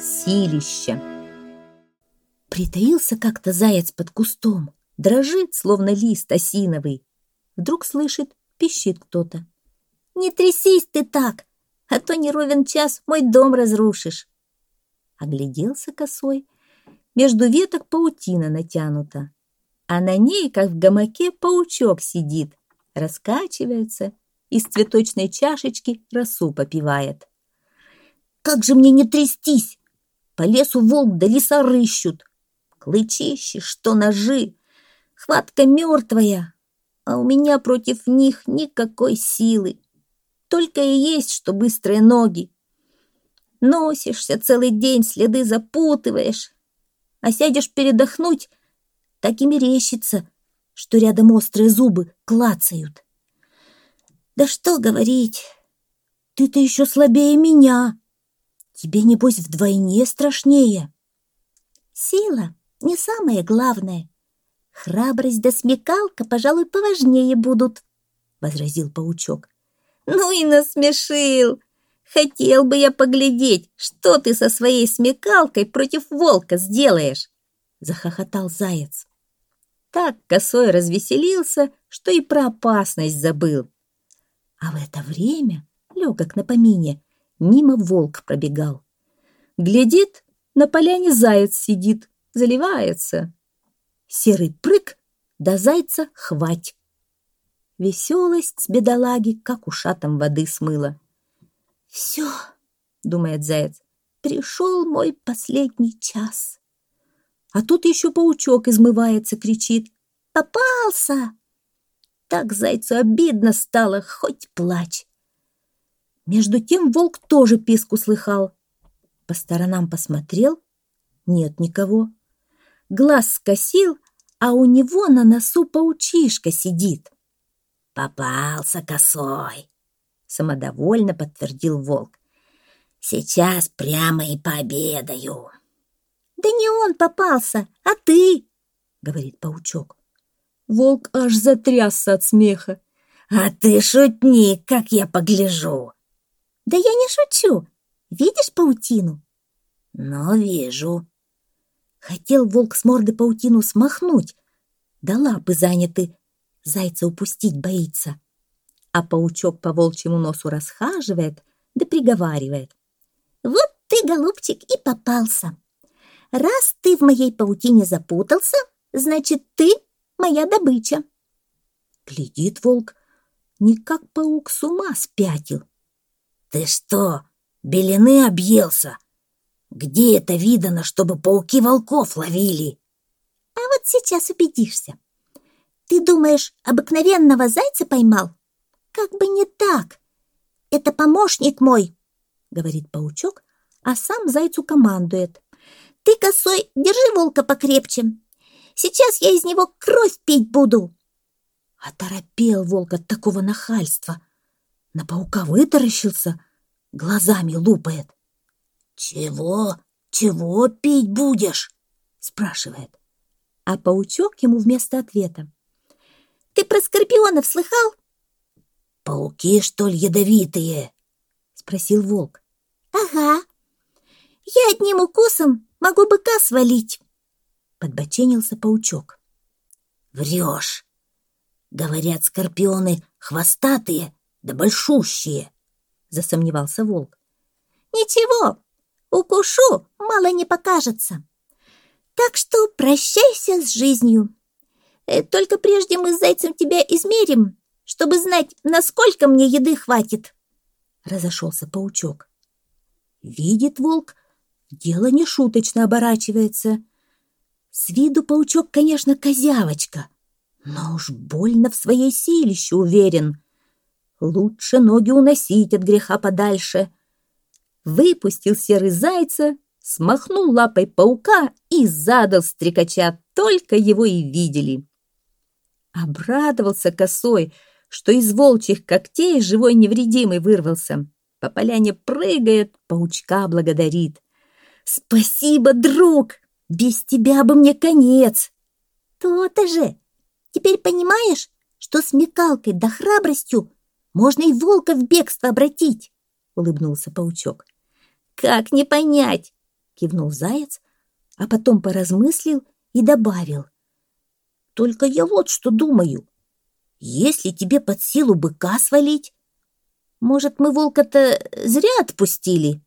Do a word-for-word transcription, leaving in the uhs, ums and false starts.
силища. Притаился как-то заяц под кустом, дрожит, словно лист осиновый. Вдруг слышит, пищит кто-то. «Не трясись ты так, а то не ровен час мой дом разрушишь». Огляделся косой. Между веток паутина натянута, а на ней, как в гамаке, паучок сидит, раскачивается, из цветочной чашечки росу попивает. «Как же мне не трястись? По лесу волк да лиса рыщут. Клычищи, что ножи, хватка мертвая, а у меня против них никакой силы. Только и есть, что быстрые ноги. Носишься целый день, следы запутываешь, а сядешь передохнуть, так и мерещится, что рядом острые зубы клацают. Да что говорить, ты-то еще слабее меня, тебе, небось, вдвойне страшнее». «Сила не самое главное. Храбрость да смекалка, пожалуй, поважнее будут», — возразил паучок. «Ну и насмешил! Хотел бы я поглядеть, что ты со своей смекалкой против волка сделаешь!» — захохотал заяц. Так косой развеселился, что и про опасность забыл. А в это время, легок на помине, мимо волк пробегал. Глядит, на поляне заяц сидит, заливается. Серый прыг, да зайца хвать. Веселость с бедолаги, как ушатом воды смыла. «Все, — думает заяц, — пришел мой последний час». А тут еще паучок измывается, кричит: «Попался!» Так зайцу обидно стало, хоть плачь. Между тем волк тоже писк услыхал. По сторонам посмотрел, нет никого. Глаз скосил, а у него на носу паучишка сидит. «Попался косой!» — самодовольно подтвердил волк. «Сейчас прямо и пообедаю». «Да не он попался, а ты!» — говорит паучок. Волк аж затрясся от смеха. «А ты шутник, как я погляжу!» «Да я не шучу! Видишь паутину?» «Ну, вижу». Хотел волк с морды паутину смахнуть, да лапы заняты, зайца упустить боится. А паучок по волчьему носу расхаживает, да приговаривает: «Вот ты, голубчик, и попался. Раз ты в моей паутине запутался, значит, ты моя добыча». Глядит волк, никак паук с ума спятил. «Ты что, белины объелся? Где это видано, чтобы пауки волков ловили?» «А вот сейчас убедишься. Ты думаешь, обыкновенного зайца поймал? Как бы не так. Это помощник мой», — говорит паучок, а сам зайцу командует: «Ты, косой, держи волка покрепче. Сейчас я из него кровь пить буду». Оторопел волк от такого нахальства. На паука вытаращился, глазами лупает. «Чего? Чего пить будешь?» — спрашивает. А паучок ему вместо ответа: «Ты про скорпионов слыхал?» «Пауки, что ли, ядовитые?» — спросил волк. «Ага. Я одним укусом могу быка свалить», — подбоченился паучок. «Врешь. Говорят, скорпионы хвостатые да большущие», — засомневался волк. «Ничего, укушу, мало не покажется. Так что прощайся с жизнью. Только прежде мы с зайцем тебя измерим, чтобы знать, насколько мне еды хватит». Разошелся паучок. Видит волк, дело не шуточно оборачивается. С виду паучок, конечно, козявочка, но уж больно в своей силище уверен. Лучше ноги уносить от греха подальше. Выпустил серый зайца, смахнул лапой паука и задал стрекача, только его и видели. Обрадовался косой, что из волчьих когтей живой невредимый вырвался. По поляне прыгает, паучка благодарит: «Спасибо, друг! Без тебя бы мне конец!» «То-то же! Теперь понимаешь, что смекалкой да храбростью можно и волка в бегство обратить?» — улыбнулся паучок. «Как не понять? кивнул заяц, а потом поразмыслил и добавил. Только я вот что думаю. Если тебе под силу быка свалить, может, мы волка-то зря отпустили?